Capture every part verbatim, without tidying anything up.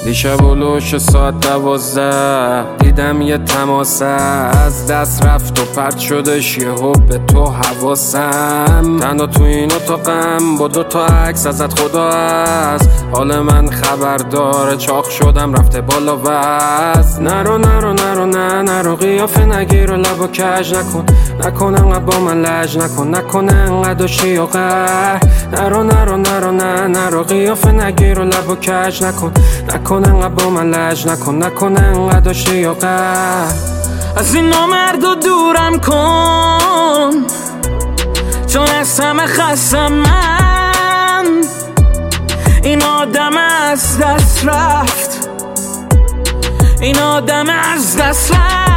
دیشب ولوش ساعت دوازده دیدم یه تماسه از دست رفت و پرت شدش یهو به تو حواسم. تنها تو این اتاقم با دو تا عکس ازت خدا هست. حال من خبر داره چاق شدم رفته بالا وز. نرو نرو نرو نه نرو قیافه نگیر و لبا کج نکن. نکن انقدر با من لج نکن. نکن انقدر داشتی و قهر. نرو نرو نرو نه نرو قیافه نگیر و لبا کج نکن. نکن انقدر با من لج نکن. نکن انقدر داشتی یا قهر. از این نامرد دورم کن چون از همه خستم من. این آدم از دست رفت. این آدم از دست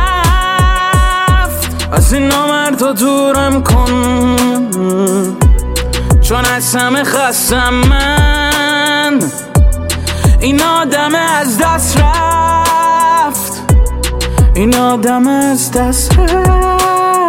رفت. از این نامرد دورم کن چون از همه خستم من. این آدم از دست رفت. این آدم از دست رفت.